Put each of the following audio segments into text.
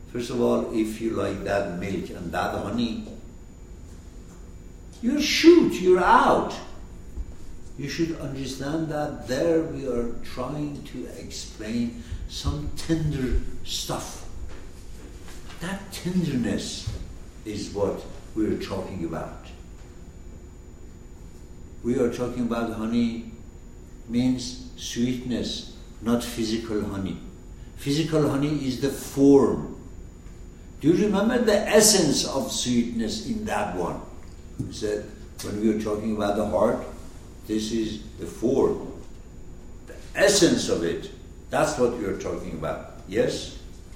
First of all, if you like that milk and that honey, you're out. You should understand that there we are trying to explain some tender stuff. That tenderness is what we're talking about. We are talking about honey means sweetness, not physical honey. Physical honey is the form. Do you remember the essence of sweetness in that one? We said, when we were talking about the heart, this is the form. The essence of it, that's what we are talking about. Yes?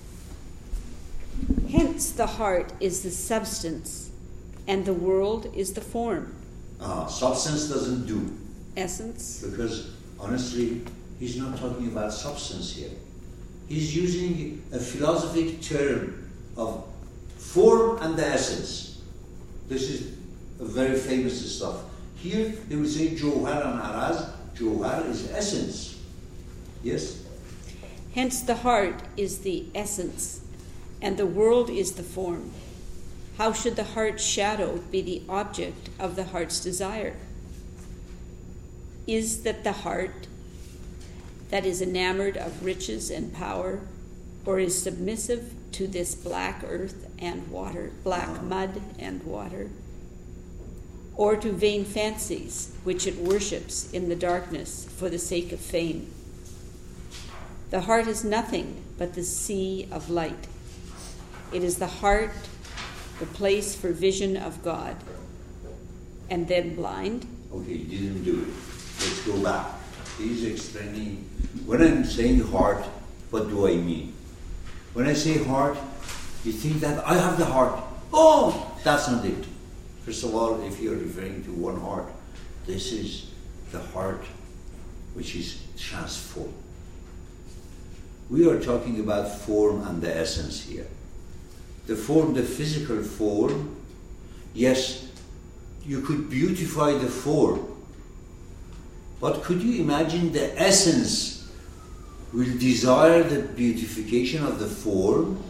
Hence the heart is the substance, and the world is the form. Substance doesn't do. Essence? Because, honestly, he's not talking about substance here. He's using a philosophic term of form and the essence. This is a very famous stuff. Here, they will say Jawhar and Araz. Jawhar is essence. Yes? Hence the heart is the essence, and the world is the form. How should the heart's shadow be the object of the heart's desire? Is that the heart that is enamored of riches and power, or is submissive to this black earth and water, black mud and water, or to vain fancies which it worships in the darkness for the sake of fame? The heart is nothing but the sea of light. It is the heart, the place for vision of God. And then blind? Okay, you didn't do it. Let's go back. He's explaining, when I'm saying heart, what do I mean? When I say heart, you think that I have the heart. Oh, that's not it. First of all, if you're referring to one heart, this is the heart which is transformed. We are talking about form and the essence here. The form, the physical form, yes, you could beautify the form. But could you imagine the essence will desire the beautification of the form?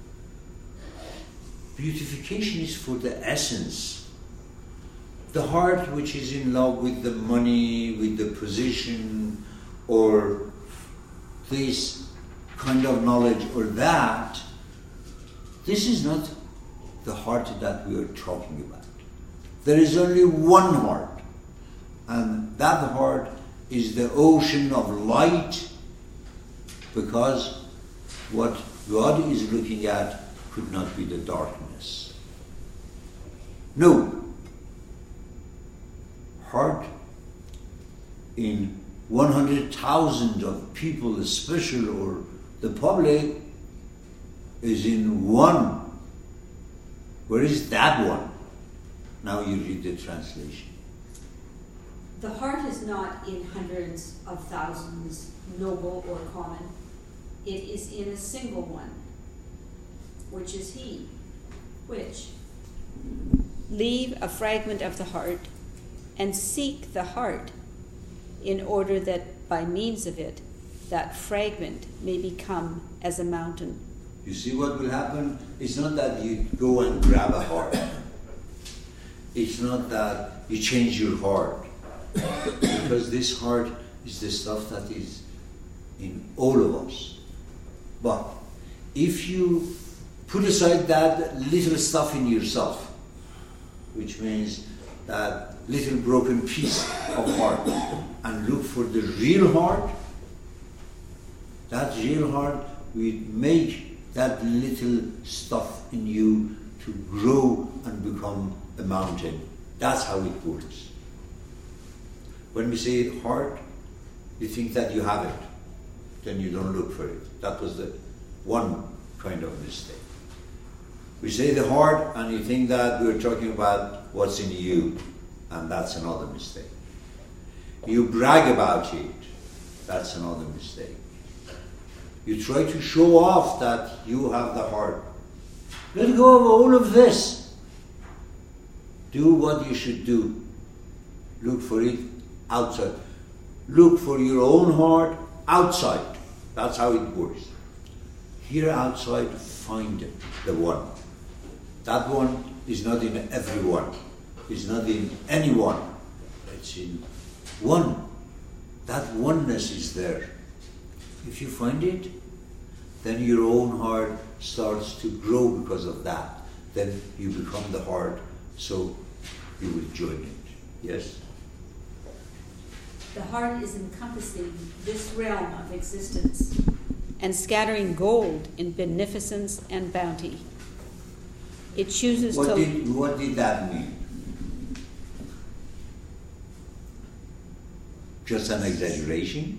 Beautification is for the essence. The heart which is in love with the money, with the position, or this kind of knowledge or that, this is not the heart that we are talking about. There is only one heart, and that heart is the ocean of light, because what God is looking at could not be the darkness. No. Heart in 100,000 of people, special or the public, is in one. Where is that one? Now you read the translation. The heart is not in hundreds of thousands, noble or common. It is in a single one, which is He. Which? Leave a fragment of the heart and seek the heart, in order that by means of it, that fragment may become as a mountain. You see what will happen? It's not that you go and grab a heart. It's not that you change your heart. Because this heart is the stuff that is in all of us. But if you put aside that little stuff in yourself, which means that little broken piece of heart, and look for the real heart, that real heart will make that little stuff in you to grow and become a mountain. That's how it works. When we say heart, you think that you have it. Then you don't look for it. That was the one kind of mistake. We say the heart and you think that we're talking about what's in you. And that's another mistake. You brag about it. That's another mistake. You try to show off that you have the heart. Let go of all of this. Do what you should do. Look for it outside. Look for your own heart outside. That's how it works. here outside, find the one. That one is not in everyone. It's not in anyone. It's in one. That oneness is there. If you find it, then your own heart starts to grow because of that. Then you become the heart, so you will join it. Yes? The heart is encompassing this realm of existence and scattering gold in beneficence and bounty. It chooses What did that mean? Just an exaggeration?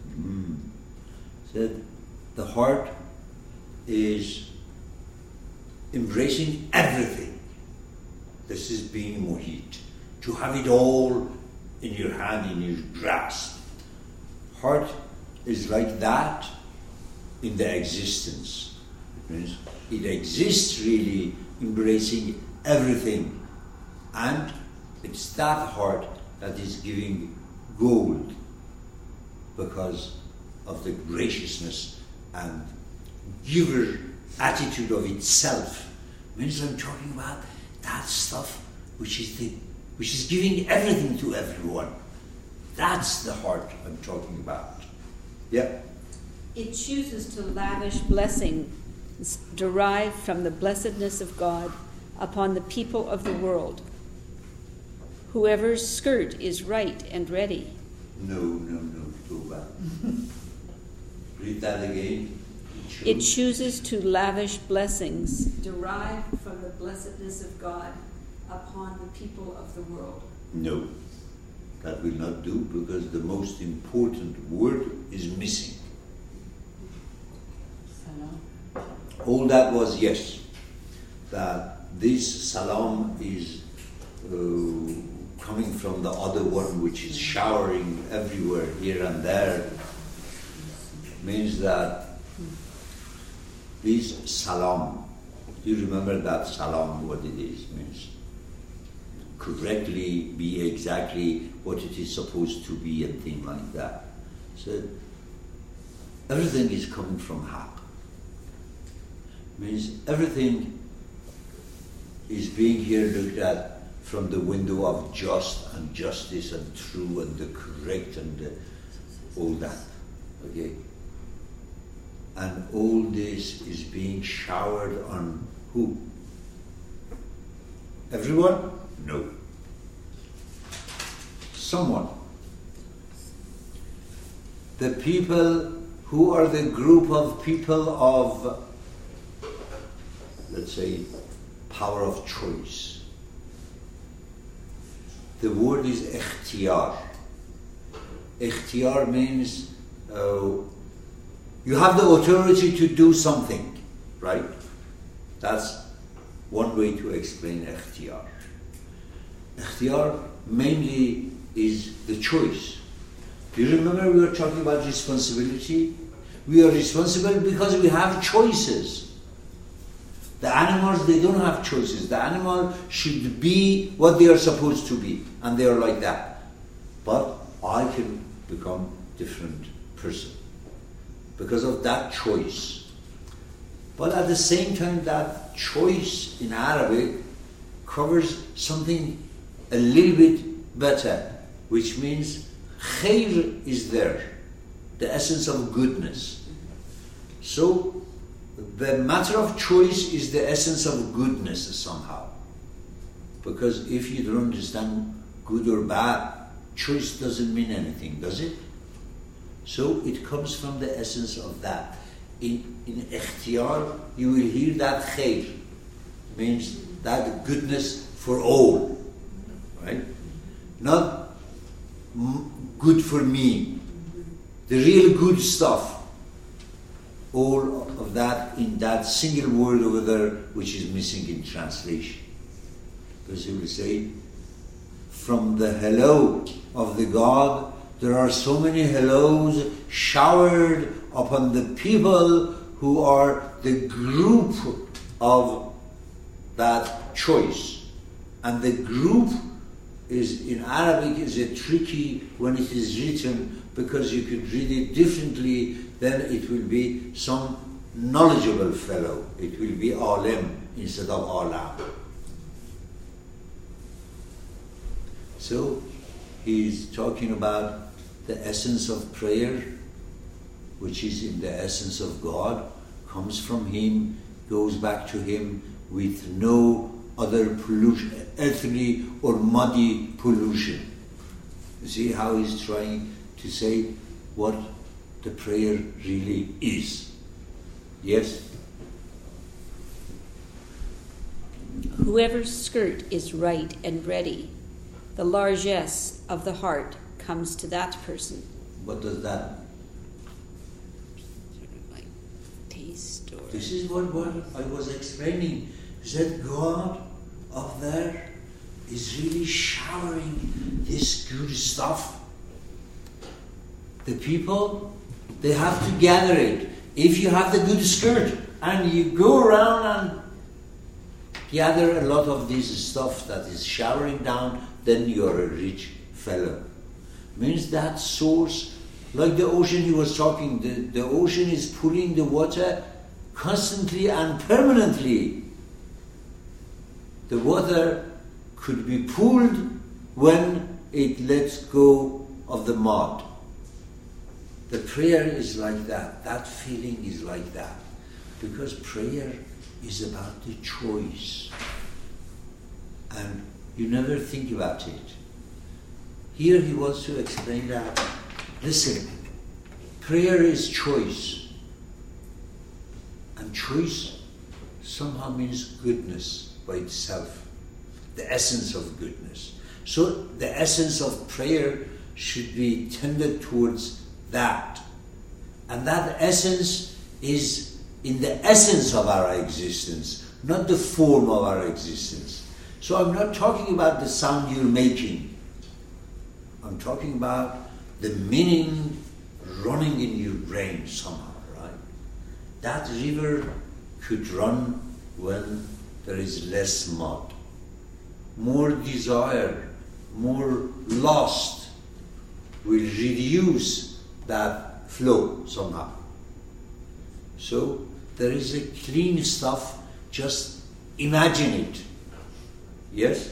Said the heart is embracing everything. This is being mohit. To have it all in your hand, in your grasp. Heart is like that in the existence. It means it exists really embracing everything. And it's that heart that is giving gold because of the graciousness and giver attitude of itself. Means I'm talking about that stuff which is giving everything to everyone. That's the heart I'm talking about. Yeah. It chooses to lavish blessings derived from the blessedness of God upon the people of the world. Whoever's skirt is right and ready. No, go back. Read that again. It chooses to lavish blessings derived from the blessedness of God upon the people of the world. No, that will not do because the most important word is missing. Salam. All that was yes, that this salam is coming from the other one which is showering everywhere, here and there, means that this salam, do you remember that salam, what it is? Means correctly be exactly what it is supposed to be and things like that. So everything is coming from Haq. Means everything is being here looked at from the window of just and justice and true and the correct and all that. Okay? And all this is being showered on who? Everyone? No. Someone. The people who are the group of people of, let's say, power of choice. The word is ikhtiyar. Ikhtiyar means you have the authority to do something, right? That's one way to explain ikhtiyar. Ikhtiyar mainly is the choice. Do you remember we were talking about responsibility? We are responsible because we have choices. The animals, they don't have choices. The animal should be what they are supposed to be, and they are like that. But I can become different person because of that choice. But at the same time, that choice in Arabic covers something a little bit better, which means khair is there, the essence of goodness. So the matter of choice is the essence of goodness somehow. Because if you don't understand good or bad, choice doesn't mean anything, does it? So it comes from the essence of that. In ikhtiyar, you will hear that khair, means that goodness for all, right? Not good for me, the real good stuff. All of that in that single word over there, which is missing in translation. Because he will say, from the hello of the God, there are so many hellos showered upon the people who are the group of that choice. And the group is, in Arabic, is a tricky when it is written, because you could read it differently. Then it will be some knowledgeable fellow. It will be Alim instead of Alam. So he's talking about the essence of prayer, which is in the essence of God, comes from Him, goes back to Him with no other pollution, earthly or muddy pollution. You see how he's trying to say what the prayer really is. Yes? Whoever's skirt is right and ready, the largesse of the heart comes to that person. What does that? Sort of like taste or... This is what I was explaining. He said God up there is really showering this good stuff. The people, they have to gather it. If you have the good skirt and you go around and gather a lot of this stuff that is showering down, then you're a rich fellow. Means that source, like the ocean he was talking, the ocean is pulling the water constantly and permanently. The water could be pulled when it lets go of the mud. The prayer is like that. That feeling is like that. Because prayer is about the choice. And you never think about it. Here he wants to explain that. Listen, prayer is choice. And choice somehow means goodness by itself. The essence of goodness. So the essence of prayer should be tended towards that. And that essence is in the essence of our existence, not the form of our existence. So I'm not talking about the sound you're making. I'm talking about the meaning running in your brain somehow, right? That river could run when there is less mud. More desire, more lust will reduce that flow somehow. So there is a clean stuff, just imagine it. Yes?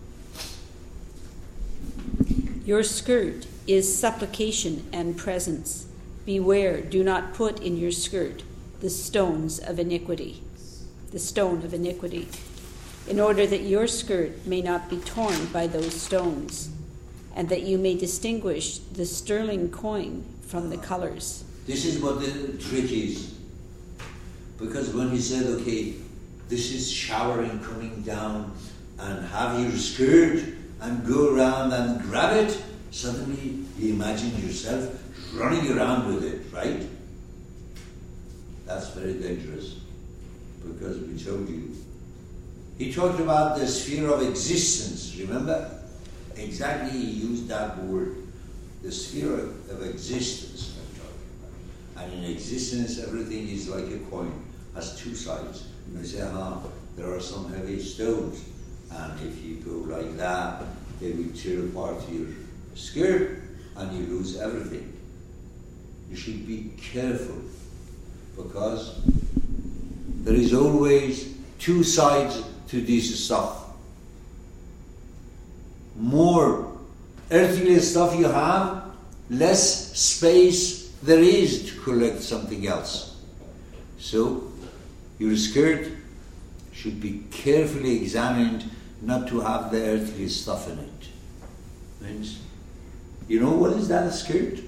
Your skirt is supplication and presence. Beware, do not put in your skirt the stones of iniquity. The stone of iniquity, in order that your skirt may not be torn by those stones, and that you may distinguish the sterling coin from the colors. This is what the trick is. Because when he said, okay, this is showering coming down, and have your skirt and go around and grab it, suddenly you imagine yourself running around with it, right? That's very dangerous. Because we told you. He talked about the sphere of existence, remember? Exactly, he used that word. The sphere of existence I'm talking about. And in existence, everything is like a coin, has two sides. And we say, there are some heavy stones. And if you go like that, they will tear apart your skirt and you lose everything. You should be careful because there is always two sides to this stuff. More earthly stuff you have, less space there is to collect something else. So your skirt should be carefully examined not to have the earthly stuff in it. Means, you know what is that, a skirt?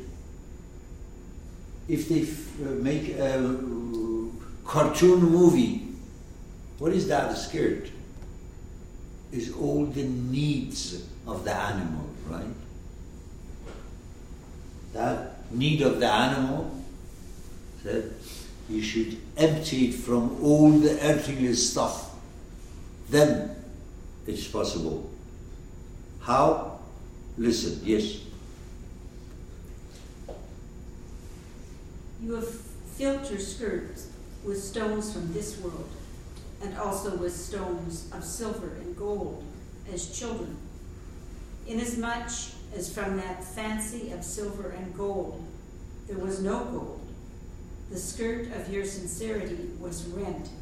If they make a cartoon movie, what is that, a skirt? Is all the needs of the animal, right? That need of the animal, that you should empty it from all the earthly stuff. Then it's possible. How? Listen, yes. You have filled your skirts with stones from this world, and also with stones of silver and gold, as children. Inasmuch as from that fancy of silver and gold there was no gold, The skirt of your sincerity was rent